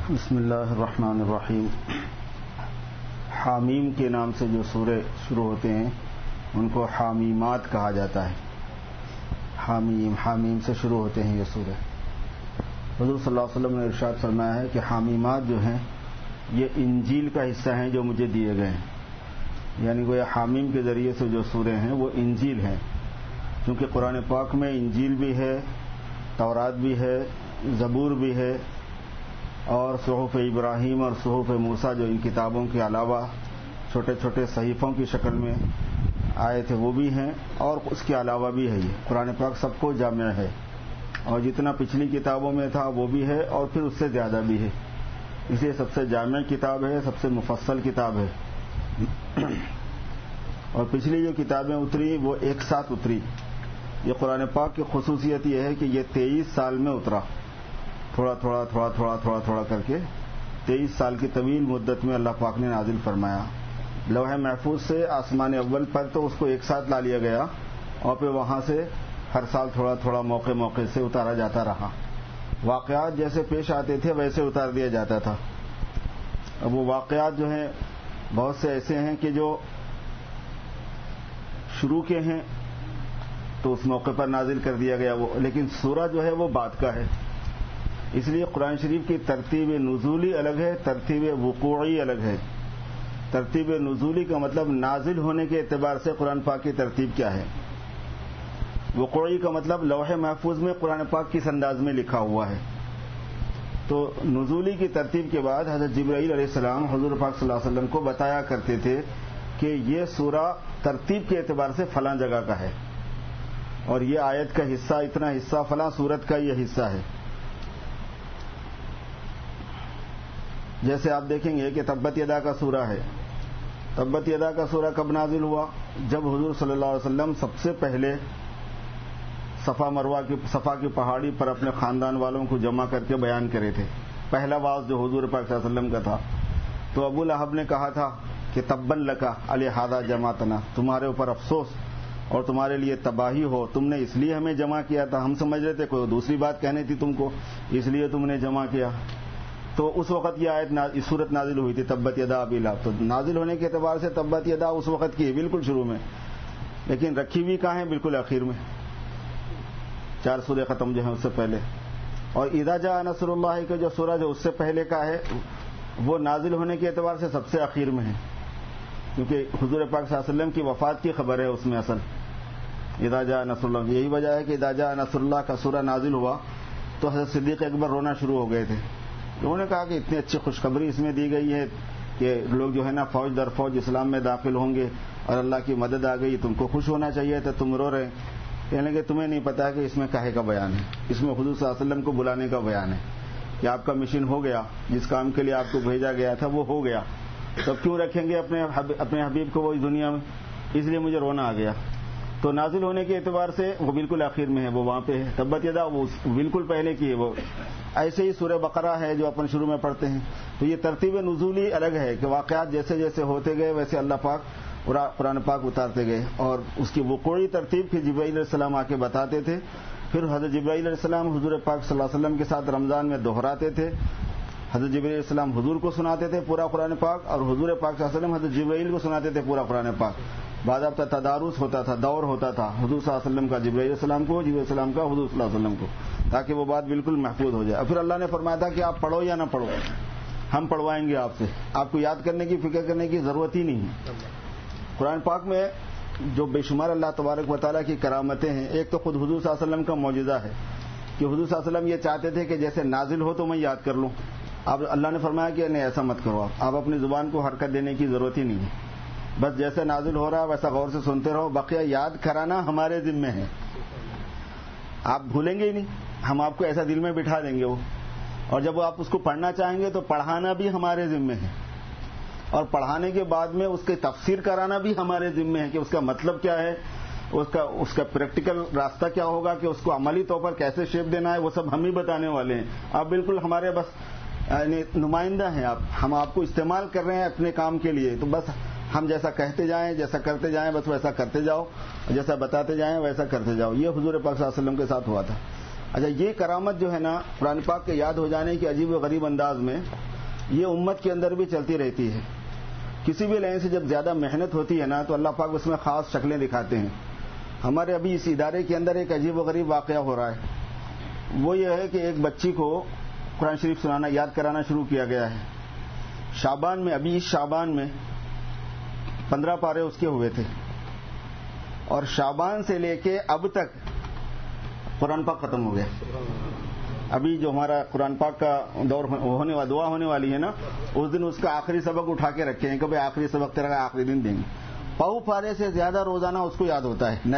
بسم اللہ الرحمن الرحیم۔ حامیم کے نام سے جو سورے شروع ہوتے ہیں ان کو حامیمات کہا جاتا ہے۔ حامیم سے شروع ہوتے ہیں یہ سورے۔ حضور صلی اللہ علیہ وسلم نے ارشاد فرمایا ہے کہ حامیمات جو ہیں یہ انجیل کا حصہ ہیں جو مجھے دیے گئے ہیں، یعنی گویا حامیم کے ذریعے سے جو سورے ہیں وہ انجیل ہیں، کیونکہ قرآن پاک میں انجیل بھی ہے، تورات بھی ہے، زبور بھی ہے، اور صحف ابراہیم اور صحف موسیٰ جو ان کتابوں کے علاوہ چھوٹے چھوٹے صحیفوں کی شکل میں آئے تھے وہ بھی ہیں، اور اس کے علاوہ بھی ہے۔ یہ قرآن پاک سب کو جامع ہے، اور جتنا پچھلی کتابوں میں تھا وہ بھی ہے اور پھر اس سے زیادہ بھی ہے، اس لیے سب سے جامع کتاب ہے، سب سے مفصل کتاب ہے۔ اور پچھلی جو کتابیں اتری وہ ایک ساتھ اتری۔ یہ قرآن پاک کی خصوصیت یہ ہے کہ یہ 23 سال میں اترا، تھوڑا تھوڑا تھوڑا تھوڑا تھوڑا تھوڑا کر کے 23 سال کی طویل مدت میں اللہ پاک نے نازل فرمایا۔ لوح محفوظ سے آسمان اول پر تو اس کو ایک ساتھ لا لیا گیا، اور پھر وہاں سے ہر سال تھوڑا تھوڑا موقع موقع سے اتارا جاتا رہا۔ واقعات جیسے پیش آتے تھے ویسے اتار دیا جاتا تھا۔ اب وہ واقعات جو ہیں بہت سے ایسے ہیں کہ جو شروع کے ہیں تو اس موقع پر نازل کر دیا گیا وہ، لیکن سورہ جو ہے وہ بعد کا ہے۔ اس لیے قرآن شریف کی ترتیب نزولی الگ ہے، ترتیب وقوعی الگ ہے۔ ترتیب نزولی کا مطلب نازل ہونے کے اعتبار سے قرآن پاک کی ترتیب کیا ہے، وقوعی کا مطلب لوح محفوظ میں قرآن پاک کس انداز میں لکھا ہوا ہے۔ تو نزولی کی ترتیب کے بعد حضرت جبرائیل علیہ السلام حضور پاک صلی اللہ علیہ وسلم کو بتایا کرتے تھے کہ یہ سورہ ترتیب کے اعتبار سے فلاں جگہ کا ہے، اور یہ آیت کا حصہ اتنا حصہ فلاں سورت کا یہ حصہ ہے۔ جیسے آپ دیکھیں گے کہ تبت یدا کا سورہ ہے۔ تبت یدا کا سورہ کب نازل ہوا؟ جب حضور صلی اللہ علیہ وسلم سب سے پہلے صفا کی پہاڑی پر اپنے خاندان والوں کو جمع کر کے بیان کرے تھے۔ پہلا واعظ جو حضور پاک صلی اللہ علیہ وسلم کا تھا، تو ابو لہب نے کہا تھا کہ تبن لکا علیہذا جماعتنا، تمہارے اوپر افسوس اور تمہارے لیے تباہی ہو، تم نے اس لیے ہمیں جمع کیا تھا، ہم سمجھ رہے تھے کوئی دوسری بات کہنی تھی تم کو، اس لیے تم نے جمع کیا۔ تو اس وقت یہ آیت اس صورت نازل ہوئی تھی تبت یدا ابی لہب۔ تو نازل ہونے کے اعتبار سے تبت یدا اس وقت کی ہے، بالکل شروع میں، لیکن رکھی ہوئی کہاں ہے؟ بالکل آخر میں، 4 سورے ختم جو ہیں اس سے پہلے۔ اور اذا جاء نصر اللہ کا جو سورہ جو اس سے پہلے کا ہے وہ نازل ہونے کے اعتبار سے سب سے آخر میں ہے، کیونکہ حضور پاک صلی اللہ علیہ وسلم کی وفات کی خبر ہے اس میں اصل۔ اذا جاء نصر اللہ، یہی وجہ ہے کہ اذا جاء نصر اللہ کا سورہ نازل ہوا تو حضرت صدیق اکبر رونا شروع ہو گئے تھے۔ انہوں نے کہا کہ اتنی اچھی خوشخبری اس میں دی گئی ہے کہ لوگ جو ہے نا فوج در فوج اسلام میں داخل ہوں گے اور اللہ کی مدد آ گئی، تم کو خوش ہونا چاہیے تھا، تم رو رہے۔ کہنے کہ تمہیں نہیں پتا کہ اس میں کہے کا بیان ہے، اس میں حضور صلی اللہ علیہ وسلم کو بلانے کا بیان ہے کہ آپ کا مشن ہو گیا، جس کام کے لیے آپ کو بھیجا گیا تھا وہ ہو گیا، تب کیوں رکھیں گے اپنے حبیب کو وہ اس دنیا میں؟ اس لیے مجھے رونا آ گیا۔ تو نازل ہونے کے اعتبار سے وہ بالکل آخر میں ہے، وہ وہاں پہ ہے۔ تبت یدا وہ بالکل پہلے کی ہے۔ وہ ایسے ہی سورہ بقرہ ہے جو اپن شروع میں پڑھتے ہیں۔ تو یہ ترتیب نزولی الگ ہے کہ واقعات جیسے جیسے ہوتے گئے ویسے اللہ پاک قرآن پاک اتارتے گئے، اور اس کی وقوعی ترتیب پھر جبرائیل علیہ السلام آ کے بتاتے تھے۔ پھر حضرت جبرائیل علیہ السلام حضور پاک صلی اللہ علیہ وسلم کے ساتھ رمضان میں دہراتے تھے۔ حضرت جبرائیل علیہ السلام حضور کو سناتے تھے پورا قرآن پاک، اور حضور پاک صلی اللہ علیہ وسلم حضرت جبرائیل کو سناتے تھے پورا قرآن پاک۔ باضابطہ تدارس ہوتا تھا، دور ہوتا تھا، حضور صلی اللہ علیہ وسلم کا جبرائیل علیہ السلام کو، جبرائیل علیہ السلام کا حضور صلی اللہ علیہ وسلم کو، تاکہ وہ بات بالکل محفوظ ہو جائے۔ اور پھر اللہ نے فرمایا تھا کہ آپ پڑھو یا نہ پڑھو، ہم پڑھوائیں گے آپ سے، آپ کو یاد کرنے کی فکر کرنے کی ضرورت ہی نہیں ہے۔ قرآن پاک میں جو بے شمار اللہ تبارک و تعالیٰ کی کرامتیں ہیں، ایک تو خود حضور صلی اللہ علیہ وسلم کا معجزہ ہے کہ حضور صلی اللہ علیہ وسلم یہ چاہتے تھے کہ جیسے نازل ہو تو میں یاد کر لوں۔ اب اللہ نے فرمایا کہ نہیں، ایسا مت کرو، آپ اپنی زبان کو حرکت دینے کی ضرورت ہی نہیں ہے، بس جیسے نازل ہو رہا ہے ویسا غور سے سنتے رہو، بقیہ یاد کرانا ہمارے ذمہ ہے، آپ بھولیں گے ہی نہیں، ہم آپ کو ایسا دل میں بٹھا دیں گے وہ، اور جب آپ اس کو پڑھنا چاہیں گے تو پڑھانا بھی ہمارے ذمہ ہے، اور پڑھانے کے بعد میں اس کی تفسیر کرانا بھی ہمارے ذمہ ہے کہ اس کا مطلب کیا ہے، اس کا پریکٹیکل راستہ کیا ہوگا، کہ اس کو عملی طور پر کیسے شیپ دینا ہے، وہ سب ہم ہی بتانے والے ہیں۔ آپ بالکل ہمارے بس نمائندہ ہیں، ہم آپ کو استعمال کر رہے ہیں اپنے کام کے لیے، تو بس ہم جیسا کہتے جائیں، جیسا کرتے جائیں، بس ویسا کرتے جاؤ، جیسا بتاتے جائیں ویسا کرتے جاؤ۔ یہ حضور پاک صلی اللہ علیہ وسلم کے ساتھ ہوا تھا۔ اچھا، یہ کرامت جو ہے نا قرآن پاک کے یاد ہو جانے کے عجیب و غریب انداز میں یہ امت کے اندر بھی چلتی رہتی ہے. کسی بھی لائن سے جب زیادہ محنت ہوتی ہے نا تو اللہ پاک اس میں خاص شکلیں دکھاتے ہیں. ہمارے ابھی اس ادارے کے اندر ایک عجیب و غریب واقعہ ہو رہا ہے. وہ یہ ہے کہ ایک بچی کو قرآن شریف سنانا یاد کرانا شروع کیا گیا ہے. شعبان میں، ابھی اس شعبان میں 15 پارے اس کے ہوئے تھے، اور شعبان سے لے کے اب تک قرآن پاک ختم ہو گیا. ابھی جو ہمارا قرآن پاک کا دور ہونے والا، دعا ہونے والی ہے نا، اس دن اس کا آخری سبق اٹھا کے رکھے ہیں کہ بھائی آخری سبق تیرا آخری دن دیں گے. پاؤ پارے سے زیادہ روزانہ اس کو یاد ہوتا ہے.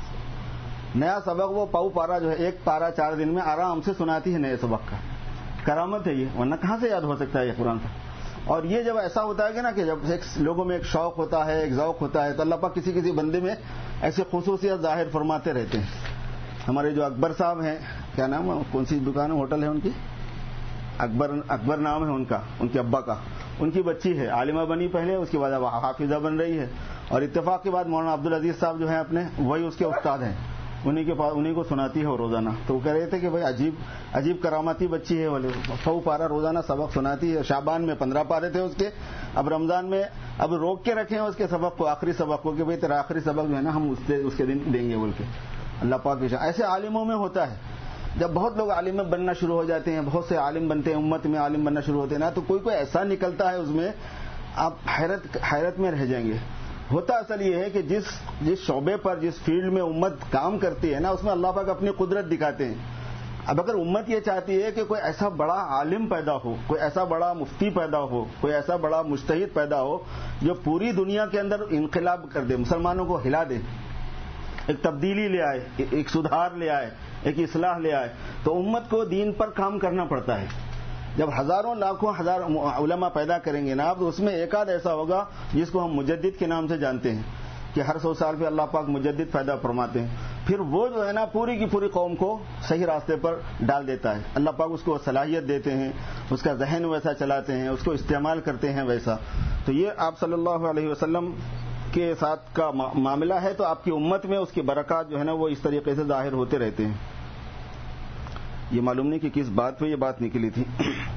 نیا سبق وہ پاؤ پارا جو ہے، ایک پارا 4 دن میں آرام سے سناتی ہے نئے سبق کا. کرامت ہے یہ، ورنہ کہاں سے یاد ہو سکتا ہے یہ قرآن کا. اور یہ جب ایسا ہوتا ہے کہ نا کہ جب لوگوں میں ایک شوق ہوتا ہے، ایک ذوق ہوتا ہے، تو اللہ پاک کسی کسی بندے میں ایسے خصوصیت ظاہر فرماتے رہتے ہیں. ہمارے جو اکبر صاحب ہیں، کیا نام ہے، کون سی دکان ہوٹل ہے ان کی، اکبر نام ہے ان کا، ان کے ابا کا. ان کی بچی ہے، عالمہ بنی پہلے، اس کے بعد اب حافظہ بن رہی ہے. اور اتفاق کے بعد مولانا عبدالعزیز صاحب جو ہیں اپنے، وہی اس کے استاد ہیں. انہیں کو سناتی ہے وہ روزانہ. تو وہ کہہ رہے تھے کہ بھائی عجیب کرامتی بچی ہے، والے 100 پارا روزانہ سبق سناتی ہے. شعبان میں 15 پارے تھے اس کے، اب رمضان میں اب روک کے رکھے ہیں اس کے سبق کو، آخری سبق کو، کہ بھائی تیرا آخری سبق جو ہے نا ہم اس کے دن دیں گے بول کے. اللہ پاک کی ایسے عالموں میں ہوتا ہے. جب بہت لوگ عالم بننا شروع ہو جاتے ہیں، بہت سے عالم بنتے ہیں، امت میں عالم بننا شروع ہوتے ہیں نا، تو کوئی ایسا نکلتا ہے اس میں، آپ حیرت میں رہ جائیں گے. ہوتا اصل یہ ہے کہ جس شعبے پر، جس فیلڈ میں امت کام کرتی ہے نا، اس میں اللہ پاک اپنی قدرت دکھاتے ہیں. اب اگر امت یہ چاہتی ہے کہ کوئی ایسا بڑا عالم پیدا ہو، کوئی ایسا بڑا مفتی پیدا ہو، کوئی ایسا بڑا مجتہد پیدا ہو جو پوری دنیا کے اندر انقلاب کر دے، مسلمانوں کو ہلا دے، ایک تبدیلی لے آئے، ایک سدھار لے آئے، ایک اصلاح لے آئے، تو امت کو دین پر کام کرنا پڑتا ہے. جب ہزاروں لاکھوں علماء پیدا کریں گے نا، تو اس میں ایک آدھ ایسا ہوگا جس کو ہم مجدد کے نام سے جانتے ہیں، کہ ہر 100 سال پہ اللہ پاک مجدد پیدا فرماتے ہیں. پھر وہ جو ہے نا پوری کی پوری قوم کو صحیح راستے پر ڈال دیتا ہے. اللہ پاک اس کو صلاحیت دیتے ہیں، اس کا ذہن ویسا چلاتے ہیں، اس کو استعمال کرتے ہیں ویسا. تو یہ آپ صلی اللہ علیہ وسلم کے ساتھ کا معاملہ ہے. تو آپ کی امت میں اس کی برکات جو ہے نا وہ اس طریقے سے ظاہر ہوتے رہتے ہیں. یہ معلوم نہیں کہ کس بات پہ یہ بات نکلی تھی.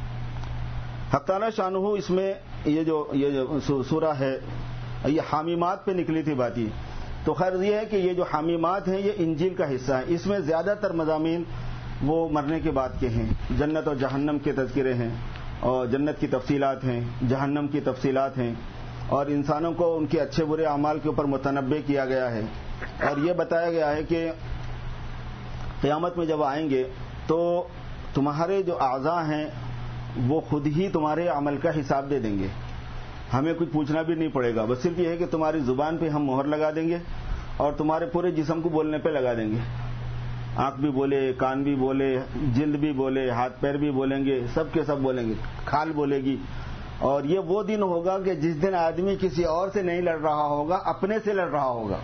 حق تعالی شانہ اس میں یہ جو سورہ ہے، یہ حامیمات پہ نکلی تھی بات. یہ تو خیر یہ ہے کہ یہ جو حامیمات ہیں یہ انجیل کا حصہ ہے. اس میں زیادہ تر مضامین وہ مرنے کے بعد کے ہیں. جنت اور جہنم کے تذکرے ہیں، اور جنت کی تفصیلات ہیں، جہنم کی تفصیلات ہیں، اور انسانوں کو ان کے اچھے برے اعمال کے اوپر متنبع کیا گیا ہے. اور یہ بتایا گیا ہے کہ قیامت میں جب آئیں گے تو تمہارے جو اعضاء ہیں وہ خود ہی تمہارے عمل کا حساب دے دیں گے. ہمیں کچھ پوچھنا بھی نہیں پڑے گا، بس صرف یہ ہے کہ تمہاری زبان پہ ہم مہر لگا دیں گے، اور تمہارے پورے جسم کو بولنے پہ لگا دیں گے. آنکھ بھی بولے، کان بھی بولے، جلد بھی بولے، ہاتھ پیر بھی بولیں گے، سب کے سب بولیں گے، کھال بولے گی. اور یہ وہ دن ہوگا کہ جس دن آدمی کسی اور سے نہیں لڑ رہا ہوگا، اپنے سے لڑ رہا ہوگا.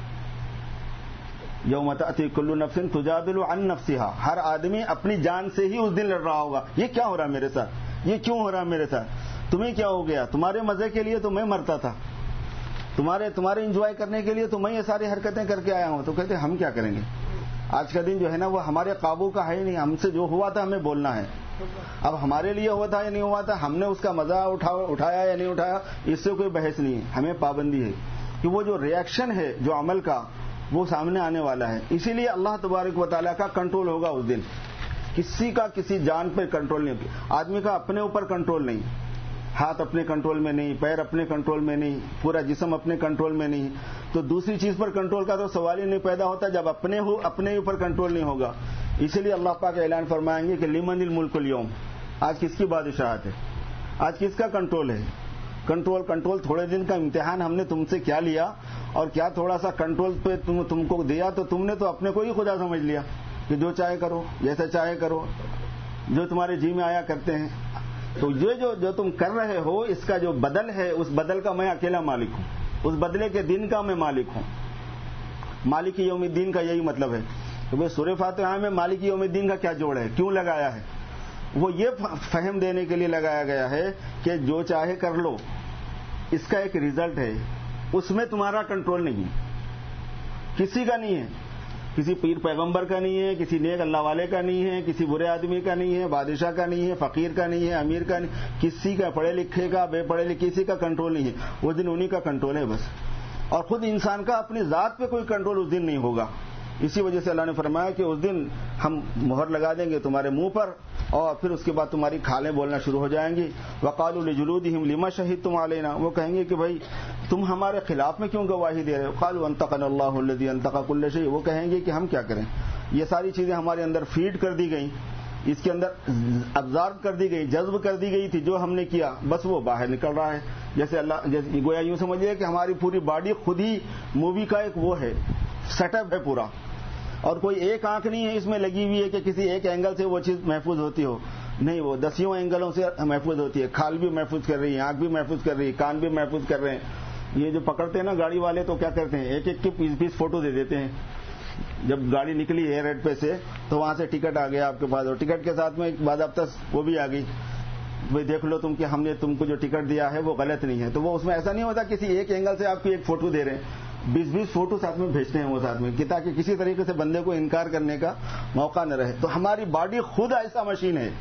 یوم تأتی کل نفس تجادل عن نفسها. ہر آدمی اپنی جان سے ہی اس دن لڑ رہا ہوگا. یہ کیا ہو رہا ہے میرے ساتھ، یہ کیوں ہو رہا ہے میرے ساتھ، تمہیں کیا ہو گیا، تمہارے مزے کے لیے تو میں مرتا تھا، تمہارے انجوائے کرنے کے لیے تو میں یہ ساری حرکتیں کر کے آیا ہوں. تو کہتے ہم کیا کریں گے، آج کا دن جو ہے نا وہ ہمارے قابو کا ہے ہی نہیں. ہم سے جو ہوا تھا ہمیں بولنا ہے. اب ہمارے لیے ہوا تھا یا نہیں ہوا تھا، ہم نے اس کا مزہ اٹھایا یا نہیں اٹھایا، اس سے کوئی بحث نہیں ہے. ہمیں پابندی ہے کہ وہ جو ریئیکشن ہے جو عمل کا وہ سامنے آنے والا ہے. اسی لیے اللہ تبارک و تعالیٰ کا کنٹرول ہوگا اس دن. کسی کا کسی جان پہ کنٹرول نہیں ہوگا. آدمی کا اپنے اوپر کنٹرول نہیں، ہاتھ اپنے کنٹرول میں نہیں، پیر اپنے کنٹرول میں نہیں، پورا جسم اپنے کنٹرول میں نہیں. تو دوسری چیز پر کنٹرول کا تو سوال ہی نہیں پیدا ہوتا جب اپنے اوپر کنٹرول نہیں ہوگا. اسی لیے اللہ پاک اعلان فرمائیں گے کہ لمن الملک اليوم. آج کس کی بادشاہت ہے، آج کس کا کنٹرول ہے. کنٹرول تھوڑے دن کا امتحان ہم نے تم سے کیا لیا، اور کیا تھوڑا سا کنٹرول پہ تم کو دیا، تو تم نے تو اپنے کو ہی خدا سمجھ لیا کہ جو چاہے کرو، جیسا چاہے کرو، جو تمہارے جی میں آیا کرتے ہیں. تو یہ جو تم کر رہے ہو اس کا جو بدل ہے، اس بدل کا میں اکیلا مالک ہوں، اس بدلے کے دن کا میں مالک ہوں. مالک یوم الدین کا یہی مطلب ہے. تو بھائی سورہ فاتحہ میں مالک یوم الدین کا کیا جوڑ ہے، کیوں لگایا ہے؟ وہ یہ فہم دینے کے لیے لگایا گیا ہے کہ جو چاہے کر لو، اس کا ایک ریزلٹ ہے، اس میں تمہارا کنٹرول نہیں، کسی کا نہیں ہے. کسی پیر پیغمبر کا نہیں ہے، کسی نیک اللہ والے کا نہیں ہے، کسی برے آدمی کا نہیں ہے، بادشاہ کا نہیں ہے، فقیر کا نہیں ہے، امیر کا نہیں، کسی کا پڑھے لکھے کا بے پڑھے لکھے کسی کا کنٹرول نہیں ہے. اس دن انہی کا کنٹرول ہے بس. اور خود انسان کا اپنی ذات پہ کوئی کنٹرول اس دن نہیں ہوگا. اسی وجہ سے اللہ نے فرمایا کہ اس دن ہم مہر لگا دیں گے تمہارے منہ پر، اور پھر اس کے بعد تمہاری کھالیں بولنا شروع ہو جائیں گی. وقالوا لجلودهم لما شهدتم علينا، وہ کہیں گے کہ بھائی تم ہمارے خلاف میں کیوں گواہی دے رہے ہو. قالوا انطقنا الله الذي انطق كل شيء، وہ کہیں گے کہ ہم کیا کریں، یہ ساری چیزیں ہمارے اندر فیڈ کر دی گئیں، اس کے اندر ابزارب کر دی گئی، جذب کر دی گئی تھی، جو ہم نے کیا بس وہ باہر نکل رہا ہے. جیسے اللہ گویا یوں سمجھیے کہ ہماری پوری باڈی خود ہی مووی کا ایک وہ ہے، سیٹ اپ ہے پورا، اور کوئی ایک آنکھ نہیں ہے اس میں لگی ہوئی ہے کہ کسی ایک اینگل سے وہ چیز محفوظ ہوتی ہو. نہیں، وہ دسیوں اینگلوں سے محفوظ ہوتی ہے. کھال بھی محفوظ کر رہی ہے، آنکھ بھی محفوظ کر رہی ہے، کان بھی محفوظ کر رہے ہیں. یہ جو پکڑتے ہیں نا گاڑی والے تو کیا کرتے ہیں، ایک ایک کے پیس فوٹو دے دیتے ہیں. جب گاڑی نکلی ایئر ہیڈ پہ سے تو وہاں سے ٹکٹ آ گیا آپ کے پاس، اور ٹکٹ کے ساتھ میں باضابطہ وہ بھی آ گئی، بھائی دیکھ لو تم کہ ہم نے تم کو جو ٹکٹ دیا ہے وہ غلط نہیں ہے. تو وہ اس میں ایسا نہیں ہوتا کسی ایک اینگل سے آپ کی ایک فوٹو دے رہے ہیں، 20 فوٹو ساتھ میں بھیجتے ہیں وہ ساتھ میں، کہ تاکہ کسی طریقے سے بندے کو انکار کرنے کا موقع نہ رہے. تو ہماری باڈی خود ایسا مشین ہے.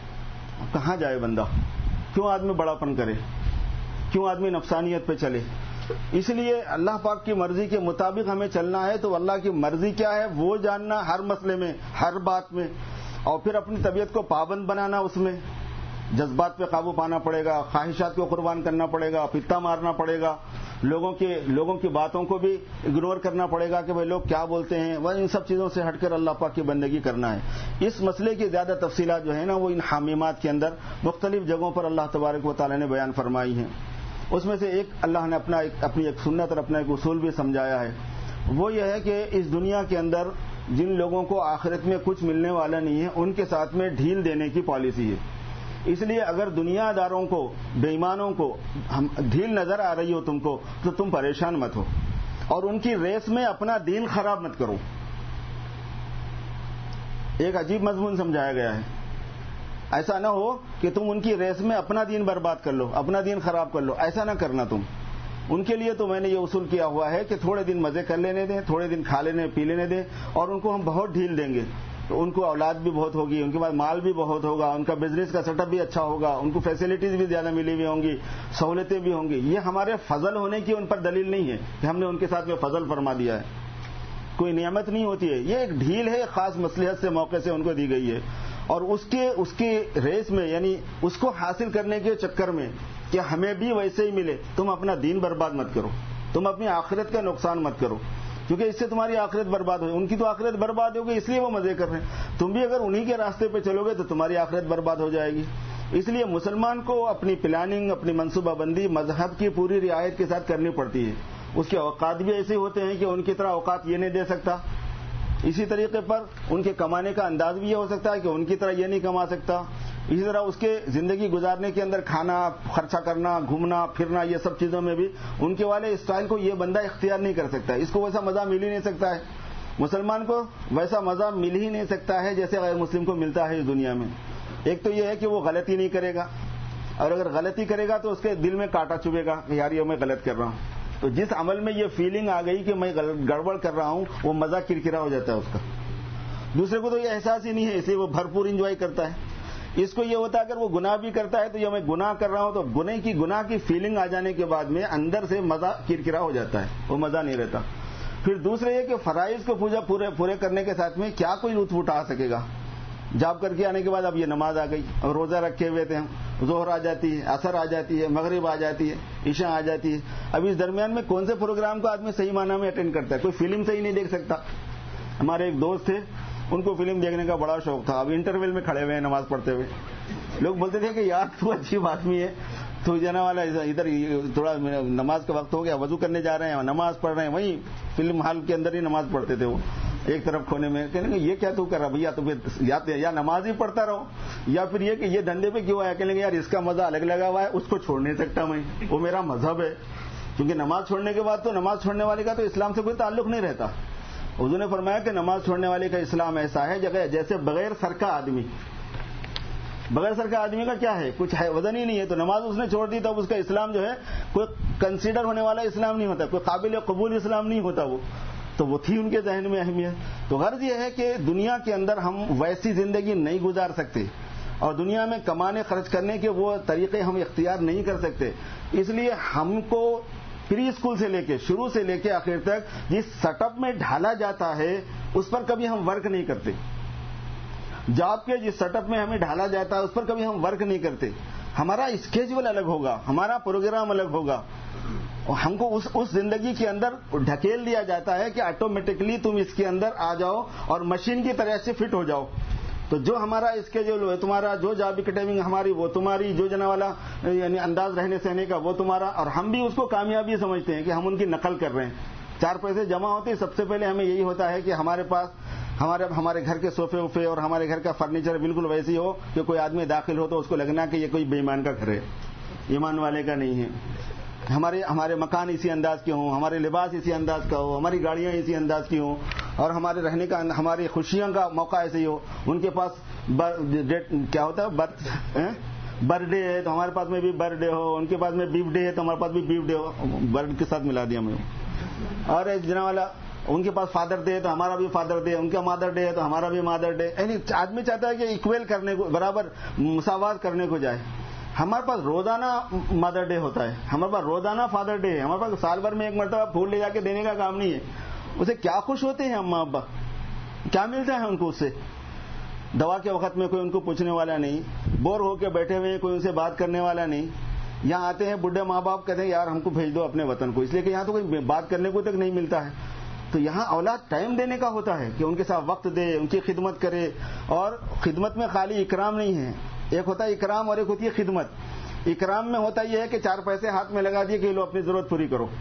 کہاں جائے بندہ، کیوں آدمی بڑاپن کرے، کیوں آدمی نفسانیت پہ چلے. اس لیے اللہ پاک کی مرضی کے مطابق ہمیں چلنا ہے. تو اللہ کی مرضی کیا ہے وہ جاننا ہر مسئلے میں، ہر بات میں، اور پھر اپنی طبیعت کو پابند بنانا، اس میں جذبات پہ قابو پانا پڑے گا، خواہشات کو قربان کرنا پڑے گا، پتا مارنا پڑے گا، لوگوں کی باتوں کو بھی اگنور کرنا پڑے گا کہ بھائی لوگ کیا بولتے ہیں. وہ ان سب چیزوں سے ہٹ کر اللہ پاک کی بندگی کرنا ہے. اس مسئلے کی زیادہ تفصیلات جو ہے نا وہ ان حامیمات کے اندر مختلف جگہوں پر اللہ تبارک و تعالی نے بیان فرمائی ہیں. اس میں سے ایک اللہ نے اپنی ایک سنت اور اپنا ایک اصول بھی سمجھایا ہے. وہ یہ ہے کہ اس دنیا کے اندر جن لوگوں کو آخرت میں کچھ ملنے والا نہیں ہے ان کے ساتھ میں ڈھیل دینے کی پالیسی ہے. اس لیے اگر دنیا داروں کو، بے ایمانوں کو ڈھیل نظر آ رہی ہو تم کو تو تم پریشان مت ہو، اور ان کی ریس میں اپنا دین خراب مت کرو. ایک عجیب مضمون سمجھایا گیا ہے. ایسا نہ ہو کہ تم ان کی ریس میں اپنا دین برباد کر لو، اپنا دین خراب کر لو، ایسا نہ کرنا تم. ان کے لیے تو میں نے یہ اصول کیا ہوا ہے کہ تھوڑے دن مزے کر لینے دیں، تھوڑے دن کھا لینے پی لینے دیں، اور ان کو ہم بہت ڈھیل دیں گے تو ان کو اولاد بھی بہت ہوگی، ان کے پاس مال بھی بہت ہوگا، ان کا بزنس کا سیٹ اپ بھی اچھا ہوگا، ان کو فیسلٹیز بھی زیادہ ملی ہوئی ہوں گی، سہولتیں بھی ہوں گی. یہ ہمارے فضل ہونے کی ان پر دلیل نہیں ہے کہ ہم نے ان کے ساتھ میں فضل فرما دیا ہے. کوئی نعمت نہیں ہوتی ہے، یہ ایک ڈھیل ہے، خاص مصلحت سے موقع سے ان کو دی گئی ہے. اور اس کے ریس میں، یعنی اس کو حاصل کرنے کے چکر میں کہ ہمیں بھی ویسے ہی ملے، تم اپنا دین برباد مت کرو، تم اپنی آخرت کا نقصان مت کرو، کیونکہ اس سے تمہاری آخرت برباد ہوئی. ان کی تو آخرت برباد ہوگی اس لیے وہ مزے کر رہے ہیں. تم بھی اگر انہی کے راستے پہ چلو گے تو تمہاری آخرت برباد ہو جائے گی. اس لیے مسلمان کو اپنی پلاننگ، اپنی منصوبہ بندی مذہب کی پوری رعایت کے ساتھ کرنی پڑتی ہے. اس کے اوقات بھی ایسے ہوتے ہیں کہ ان کی طرح اوقات یہ نہیں دے سکتا، اسی طریقے پر ان کے کمانے کا انداز بھی یہ ہو سکتا ہے کہ ان کی طرح یہ نہیں کما سکتا. اسی طرح اس کے زندگی گزارنے کے اندر کھانا، خرچہ کرنا، گھومنا پھرنا، یہ سب چیزوں میں بھی ان کے والے اسٹائل کو یہ بندہ اختیار نہیں کر سکتا. اس کو ویسا مزہ مل ہی نہیں سکتا ہے. مسلمان کو ویسا مزہ مل ہی نہیں سکتا ہے جیسے غیر مسلم کو ملتا ہے اس دنیا میں. ایک تو یہ ہے کہ وہ غلطی نہیں کرے گا، اور اگر غلطی کرے گا تو اس کے دل میں کانٹا چبھے گا کہ یار یہ میں غلط کر رہا ہوں. تو جس عمل میں یہ فیلنگ آ گئی کہ میں گڑبڑ کر رہا ہوں، وہ مزہ کرکرا ہو جاتا ہے اس کا. دوسرے کو تو یہ احساس ہی نہیں ہے، اسے وہ بھرپور انجوائے کرتا ہے. اس کو یہ ہوتا ہے اگر وہ گناہ بھی کرتا ہے تو یہ میں گناہ کر رہا ہوں، تو گناہ کی فیلنگ آ جانے کے بعد میں اندر سے مزہ کرکرا ہو جاتا ہے، وہ مزہ نہیں رہتا. پھر دوسرے یہ کہ فرائض کو پورے کرنے کے ساتھ میں کیا کوئی لطف اٹھا سکے گا. جاب کر کے آنے کے بعد اب یہ نماز آ گئی، اور روزہ رکھے ہوئے تھے، ظہر آ جاتی ہے، عصر آ جاتی ہے، مغرب آ جاتی ہے، عشاء آ جاتی ہے. اب اس درمیان میں کون سے پروگرام کو آدمی صحیح معنی میں اٹینڈ کرتا ہے؟ کوئی فلم صحیح نہیں دیکھ سکتا. ہمارے ایک دوست تھے، ان کو فلم دیکھنے کا بڑا شوق تھا. اب انٹرویل میں کھڑے ہوئے ہیں نماز پڑھتے ہوئے، لوگ بولتے تھے کہ یار تو اچھی آدمی ہے، تو جانا والا ادھر تھوڑا نماز کا وقت ہو گیا، وضو کرنے جا رہے ہیں، نماز پڑھ رہے ہیں، وہیں فلم ہال کے اندر ہی نماز پڑھتے تھے وہ ایک طرف کھونے میں. کہنے کہ یہ کیا تو کر رہا بھیا، تو پھر یا نماز ہی پڑھتا رہو، یا پھر یہ کہ یہ دھندے پہ کیوں آیا. کہنے کہ یار اس کا مزہ الگ لگا ہوا ہے، اس کو چھوڑ نہیں سکتا میں، وہ میرا مذہب ہے. کیونکہ نماز چھوڑنے کے بعد تو نماز چھوڑنے والے کا تو اسلام سے کوئی تعلق نہیں رہتا. حضور نے فرمایا کہ نماز چھوڑنے والے کا اسلام ایسا ہے جیسے بغیر سر کا آدمی. بغیر سر کا آدمی کا کیا ہے؟ کچھ ہے، وزن ہی نہیں ہے. تو نماز اس نے چھوڑ دی تب اس کا اسلام جو ہے کوئی کنسیڈر ہونے والا اسلام نہیں ہوتا، کوئی قابل قبول اسلام نہیں ہوتا وہ. تو وہ تھی ان کے ذہن میں اہمیت. تو غرض یہ ہے کہ دنیا کے اندر ہم ویسی زندگی نہیں گزار سکتے اور دنیا میں کمانے خرچ کرنے کے وہ طریقے ہم اختیار نہیں کر سکتے. اس لیے ہم کو پری اسکول سے لے کے شروع سے لے کے آخر تک جس سیٹ اپ میں ڈھالا جاتا ہے اس پر کبھی ہم ورک نہیں کرتے. جاب کے جس سیٹ اپ میں ہمیں ڈھالا جاتا ہے اس پر کبھی ہم ورک نہیں کرتے. ہمارا اسکیجول الگ ہوگا, ہمارا پروگرام الگ ہوگا. ہم کو اس زندگی کے اندر ڈھکیل دیا جاتا ہے کہ آٹومیٹکلی تم اس کے اندر آ جاؤ اور مشین کی طرح سے فٹ ہو جاؤ. تو جو ہمارا اسکیجول ہے تمہارا, جو جاب کی ٹائمنگ ہماری وہ تمہاری, جو جنا والا یعنی انداز رہنے سہنے کا وہ تمہارا, اور ہم بھی اس کو کامیابی سمجھتے ہیں کہ ہم ان کی نقل کر رہے ہیں. 4 پیسے جمع ہوتے سب سے پہلے ہمیں یہی ہوتا ہے کہ ہمارے پاس ہمارے گھر کے صوفے وفے اور ہمارے گھر کا فرنیچر بالکل ویسی ہو کہ کوئی آدمی داخل ہو تو اس کو لگنا کہ یہ کوئی بے ایمان کا گھر ہے, ایمان والے کا نہیں ہے. ہمارے مکان اسی انداز کے ہوں, ہمارے لباس اسی انداز کا ہو, ہماری گاڑیاں اسی انداز کی ہوں, اور ہمارے رہنے کا, ہماری خوشیاں کا موقع ایسے ہی ہو. ان کے پاس کیا ہوتا ہے برتھ ڈے ہے تو ہمارے پاس میں بھی برتھ ڈے ہو, ان کے پاس میں بیف ڈے ہے تو ہمارے پاس بھی بیف ڈے ہو, برتھ کے ساتھ ملا دیا میں. اور جنا والا ان کے پاس فادر ڈے ہے تو ہمارا بھی فادر ڈے, ان کا مادر ڈے ہے تو ہمارا بھی مادر ڈے. یعنی آدمی چاہتا ہے کہ اکویل کرنے کو, برابر مساوات کرنے کو جائے. ہمارے پاس روزانہ مادر ڈے ہوتا ہے, ہمارے پاس روزانہ فادر ڈے ہے, ہمارے پاس سال بھر میں ایک مرتبہ پھول لے جا کے دینے کا کام نہیں ہے. اسے کیا خوش ہوتے ہیں اماں ابا, کیا ملتا ہے ان کو اس سے؟ دوا کے وقت میں کوئی ان کو پوچھنے والا نہیں, بور ہو کے بیٹھے ہوئے کوئی ان سے بات کرنے والا نہیں. یہاں آتے ہیں بڈھے ماں باپ کہتے ہیں یار ہم کو بھیج دو اپنے وطن کو, اس لیے کہ یہاں تو کوئی بات کرنے کو تک نہیں ملتا ہے. تو یہاں اولاد ٹائم دینے کا ہوتا ہے کہ ان کے ساتھ وقت دے, ان کی خدمت کرے. اور خدمت میں خالی اکرام نہیں ہے, ایک ہوتا ہے اکرام اور ایک ہوتی ہے خدمت. اکرام میں ہوتا یہ ہے کہ 4 پیسے ہاتھ میں لگا دیے کہ لو اپنی ضرورت پوری کرو.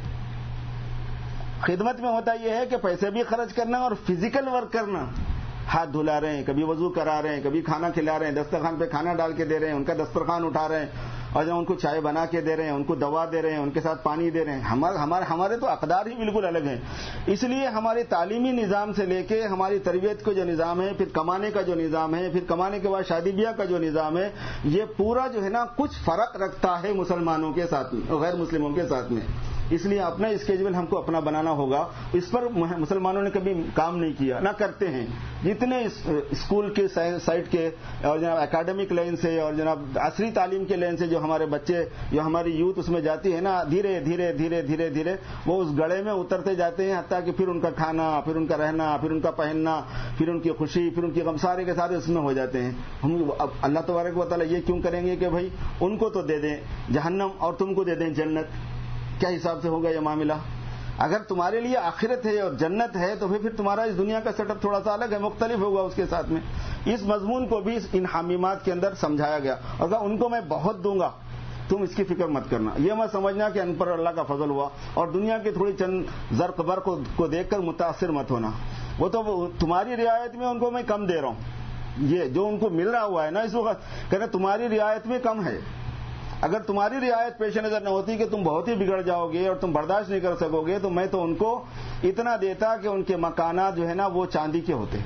خدمت میں ہوتا یہ ہے کہ پیسے بھی خرچ کرنا اور فزیکل ورک کرنا, ہاتھ دھلا رہے ہیں, کبھی وضو کرا رہے ہیں, کبھی کھانا کھلا رہے ہیں, دسترخوان پہ کھانا ڈال کے دے رہے ہیں, ان کا دسترخوان اٹھا رہے ہیں, اور جب ان کو چائے بنا کے دے رہے ہیں, ان کو دوا دے رہے ہیں, ان کے ساتھ پانی دے رہے ہیں. ہمارے تو اقدار ہی بالکل الگ ہیں. اس لیے ہمارے تعلیمی نظام سے لے کے ہماری تربیت کا جو نظام ہے, پھر کمانے کا جو نظام ہے, پھر کمانے کے بعد شادی بیاہ کا جو نظام ہے, یہ پورا جو ہے نا کچھ فرق رکھتا ہے مسلمانوں کے ساتھ میں اور غیر مسلموں کے ساتھ میں. اس لیے اپنا اسکیجول ہم کو اپنا بنانا ہوگا. اس پر مسلمانوں نے کبھی کام نہیں کیا, نہ کرتے ہیں. جتنے اسکول کے سائٹ کے اور جناب اکیڈمک لائن سے اور جناب عصری تعلیم کے لائن سے جو ہمارے بچے, جو ہماری یوتھ اس میں جاتی ہے نا, دھیرے دھیرے دھیرے دھیرے دھیرے وہ اس گڑھے میں اترتے جاتے ہیں, حتیٰ کہ پھر ان کا کھانا, پھر ان کا رہنا, پھر ان کا پہننا, پھر ان کی خوشی, پھر ان کی غم, سارے کے سارے اس میں ہو جاتے ہیں. ہم اللہ تبارک و تعالیٰ یہ کیوں کریں گے کہ بھائی ان کو تو دے دیں جہنم اور تم کو دے دیں جنت. کیا حساب سے ہوگا یہ معاملہ؟ اگر تمہارے لیے آخرت ہے اور جنت ہے تو پھر تمہارا اس دنیا کا سیٹ اپ تھوڑا سا الگ ہے, مختلف ہوگا اس کے ساتھ میں. اس مضمون کو بھی ان حامیمات کے اندر سمجھایا گیا, اور ان کو میں بہت دوں گا, تم اس کی فکر مت کرنا. یہ مت سمجھنا کہ ان پر اللہ کا فضل ہوا, اور دنیا کی تھوڑی چند زرق برق کو دیکھ کر متاثر مت ہونا. وہ تو تمہاری رعایت میں ان کو میں کم دے رہا ہوں. یہ جو ان کو مل رہا ہوا ہے نا اس وقت, کہنا تمہاری رعایت میں کم ہے. اگر تمہاری رعایت پیش نظر نہ ہوتی کہ تم بہت ہی بگڑ جاؤ گے اور تم برداشت نہیں کر سکو گے, تو میں تو ان کو اتنا دیتا کہ ان کے مکانات جو ہے نا وہ چاندی کے ہوتے,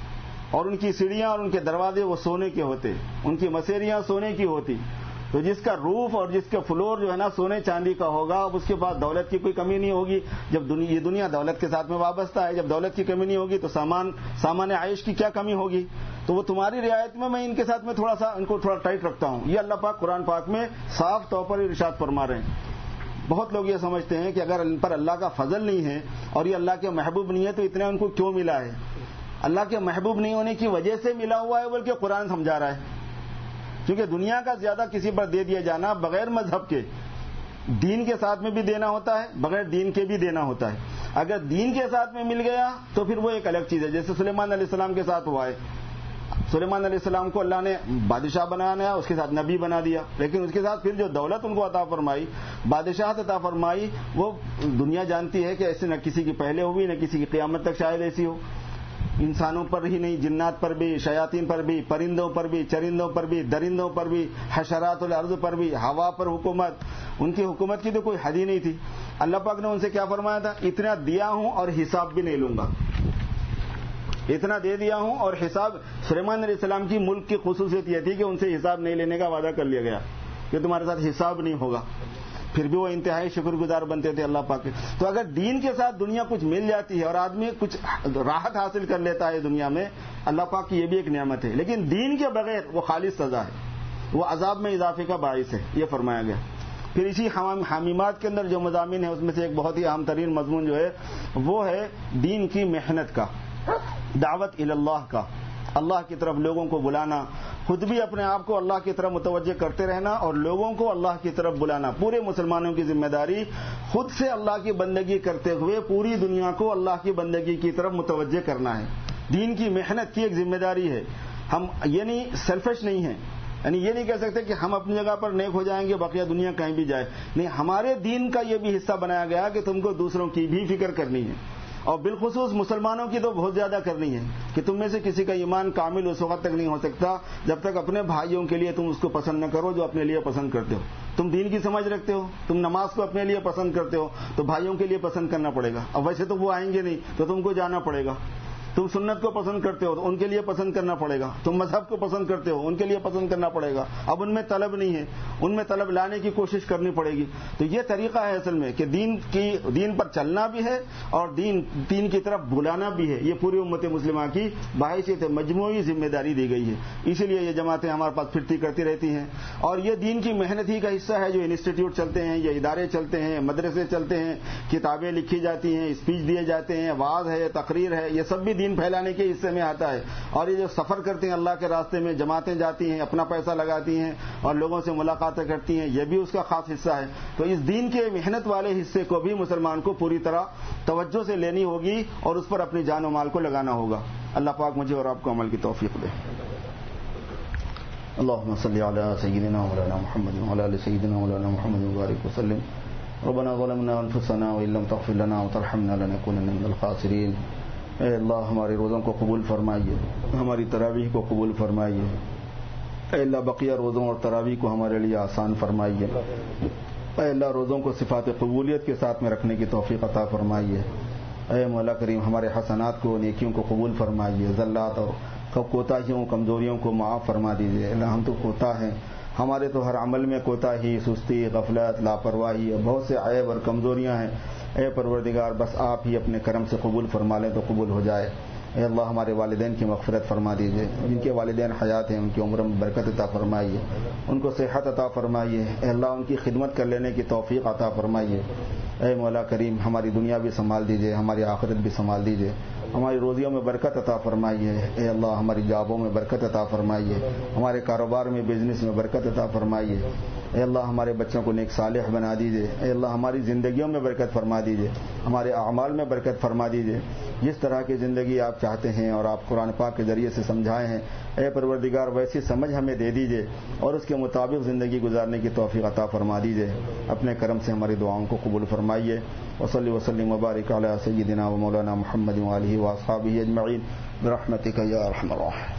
اور ان کی سیڑھیاں اور ان کے دروازے وہ سونے کے ہوتے, ان کی مسیریاں سونے کی ہوتی. تو جس کا روف اور جس کا فلور جو ہے نا سونے چاندی کا ہوگا, اب اس کے بعد دولت کی کوئی کمی نہیں ہوگی. جب یہ دنیا دولت کے ساتھ میں وابستہ ہے, جب دولت کی کمی نہیں ہوگی تو سامان عائش کی کیا کمی ہوگی؟ تو وہ تمہاری رعایت میں ان کے ساتھ میں تھوڑا سا ان کو تھوڑا ٹائٹ رکھتا ہوں. یہ اللہ پاک قرآن پاک میں صاف طور پر ارشاد فرما رہے ہیں. بہت لوگ یہ سمجھتے ہیں کہ اگر ان پر اللہ کا فضل نہیں ہے اور یہ اللہ کے محبوب نہیں ہے تو اتنا ان کو کیوں ملا ہے. اللہ کے محبوب نہیں ہونے کی وجہ سے ملا ہوا ہے, بلکہ قرآن سمجھا رہا ہے. کیونکہ دنیا کا زیادہ کسی پر دے دیا جانا بغیر مذہب کے, دین کے ساتھ میں بھی دینا ہوتا ہے, بغیر دین کے بھی دینا ہوتا ہے. اگر دین کے ساتھ میں مل گیا تو پھر وہ ایک الگ چیز ہے. جیسے سلیمان علیہ السلام کے ساتھ ہوا ہے. سلیمان علیہ السلام کو اللہ نے بادشاہ بنایا, اس کے ساتھ نبی بنا دیا, لیکن اس کے ساتھ پھر جو دولت ان کو عطا فرمائی, بادشاہت عطا فرمائی, وہ دنیا جانتی ہے کہ ایسے نہ کسی کی پہلے ہوئی نہ کسی کی قیامت تک شاید ایسی ہو. انسانوں پر ہی نہیں, جنات پر بھی, شیاطین پر بھی, پرندوں پر بھی, چرندوں پر بھی, درندوں پر بھی, حشرات الارض پر بھی, ہوا پر حکومت. ان کی حکومت کی تو کوئی حد ہی نہیں تھی. اللہ پاک نے ان سے کیا فرمایا تھا؟ اتنا دیا ہوں اور حساب بھی نہیں لوں گا. اتنا دے دیا ہوں اور حساب. سلیمان علیہ السلام کی ملک کی خصوصیت یہ تھی کہ ان سے حساب نہیں لینے کا وعدہ کر لیا گیا کہ تمہارے ساتھ حساب نہیں ہوگا. پھر بھی وہ انتہائی شکر گزار بنتے تھے اللہ پاک کے. تو اگر دین کے ساتھ دنیا کچھ مل جاتی ہے اور آدمی کچھ راحت حاصل کر لیتا ہے دنیا میں, اللہ پاک کی یہ بھی ایک نعمت ہے. لیکن دین کے بغیر وہ خالص سزا ہے, وہ عذاب میں اضافے کا باعث ہے, یہ فرمایا گیا. پھر اسی حامیمات کے اندر جو مضامین ہیں اس میں سے ایک بہت ہی اہم ترین مضمون جو ہے وہ ہے دین کی محنت کا, دعوت اللہ کا, اللہ کی طرف لوگوں کو بلانا, خود بھی اپنے آپ کو اللہ کی طرف متوجہ کرتے رہنا اور لوگوں کو اللہ کی طرف بلانا. پورے مسلمانوں کی ذمہ داری خود سے اللہ کی بندگی کرتے ہوئے پوری دنیا کو اللہ کی بندگی کی طرف متوجہ کرنا ہے. دین کی محنت کی ایک ذمہ داری ہے. ہم یعنی سیلفش نہیں ہیں, یعنی یہ نہیں کہہ سکتے کہ ہم اپنی جگہ پر نیک ہو جائیں گے بقیہ دنیا کہیں بھی جائے. نہیں, ہمارے دین کا یہ بھی حصہ بنایا گیا کہ تم کو دوسروں کی بھی فکر کرنی ہے, اور بالخصوص مسلمانوں کی تو بہت زیادہ کرنی ہے کہ تم میں سے کسی کا ایمان کامل اس وقت تک نہیں ہو سکتا جب تک اپنے بھائیوں کے لیے تم اس کو پسند نہ کرو جو اپنے لیے پسند کرتے ہو. تم دین کی سمجھ رکھتے ہو, تم نماز کو اپنے لیے پسند کرتے ہو, تو بھائیوں کے لیے پسند کرنا پڑے گا. اب ویسے تو وہ آئیں گے نہیں تو تم کو جانا پڑے گا. تم سنت کو پسند کرتے ہو تو ان کے لیے پسند کرنا پڑے گا. تم مذہب کو پسند کرتے ہو ان کے لیے پسند کرنا پڑے گا. اب ان میں طلب نہیں ہے, ان میں طلب لانے کی کوشش کرنی پڑے گی. تو یہ طریقہ ہے اصل میں کہ دین پر چلنا بھی ہے اور دین کی طرف بلانا بھی ہے. یہ پوری امت مسلمہ کی بحیثیت مجموعی ذمہ داری دی گئی ہے. اسی لیے یہ جماعتیں ہمارے پاس پھرتی کرتی رہتی ہیں, اور یہ دین کی محنت ہی کا حصہ ہے. جو انسٹیٹیوٹ چلتے ہیں, یہ ادارے چلتے ہیں, مدرسے چلتے ہیں, کتابیں لکھی جاتی ہیں, اسپیچ دیے جاتے ہیں, وعظ ہے, تقریر ہے, یہ سب بھی دین پھیلانے کے حصے میں آتا ہے. اور یہ جو سفر کرتے ہیں اللہ کے راستے میں, جماعتیں جاتی ہیں, اپنا پیسہ لگاتی ہیں اور لوگوں سے ملاقاتیں کرتی ہیں, یہ بھی اس کا خاص حصہ ہے. تو اس دین کے محنت والے حصے کو بھی مسلمان کو پوری طرح توجہ سے لینی ہوگی اور اس پر اپنی جان و مال کو لگانا ہوگا. اللہ پاک مجھے اور آپ کو عمل کی توفیق دے. اللهم صل على سيدنا مولانا محمد وعلى ال سيدنا مولانا محمد وبارك وسلم. ربنا ظلمنا انفسنا وان لم تغفر لنا وترحمنا لنكونن من الخاسرين. اے اللہ ہمارے روزوں کو قبول فرمائیے, ہماری تراویح کو قبول فرمائیے. اے اللہ بقیہ روزوں اور تراویح کو ہمارے لیے آسان فرمائیے. اے اللہ روزوں کو صفات قبولیت کے ساتھ میں رکھنے کی توفیق عطا فرمائیے. اے مولا کریم ہمارے حسنات کو, نیکیوں کو قبول فرمائیے. زلات اور کوتاہیوں, کمزوریوں کو معاف فرما دیجیے. اللہ ہم تو کوتا ہیں, ہمارے تو ہر عمل میں کوتاہی, سستی, غفلت, لاپرواہی اور بہت سے عیب اور کمزوریاں ہیں. اے پروردگار بس آپ ہی اپنے کرم سے قبول فرما لیں تو قبول ہو جائے. اے اللہ ہمارے والدین کی مغفرت فرما دیجیے. جن کے والدین حیات ہیں ان کی عمر میں برکت عطا فرمائیے, ان کو صحت عطا فرمائیے. اے اللہ ان کی خدمت کر لینے کی توفیق عطا فرمائیے. اے مولا کریم ہماری دنیا بھی سنبھال دیجیے, ہماری آخرت بھی سنبھال دیجیے. ہماری روزیوں میں برکت عطا فرمائیے. اے اللہ ہماری جابوں میں برکت عطا فرمائیے, ہمارے کاروبار میں, بزنس میں برکت عطا فرمائیے. اے اللہ ہمارے بچوں کو نیک صالح بنا دیجیے. اے اللہ ہماری زندگیوں میں برکت فرما دیجیے, ہمارے اعمال میں برکت فرما دیجیے. جس طرح کی زندگی آپ چاہتے ہیں اور آپ قرآن پاک کے ذریعے سے سمجھائے ہیں, اے پروردگار ویسی سمجھ ہمیں دے دیجیے اور اس کے مطابق زندگی گزارنے کی توفیق عطا فرما دیجیے. اپنے کرم سے ہماری دعاؤں کو قبول فرمائیے. وصلی وسلم وبارک علی سیدنا و مولانا محمد وآلہ واصحابہ اجمعین برحمتک یا ارحم الراحمین.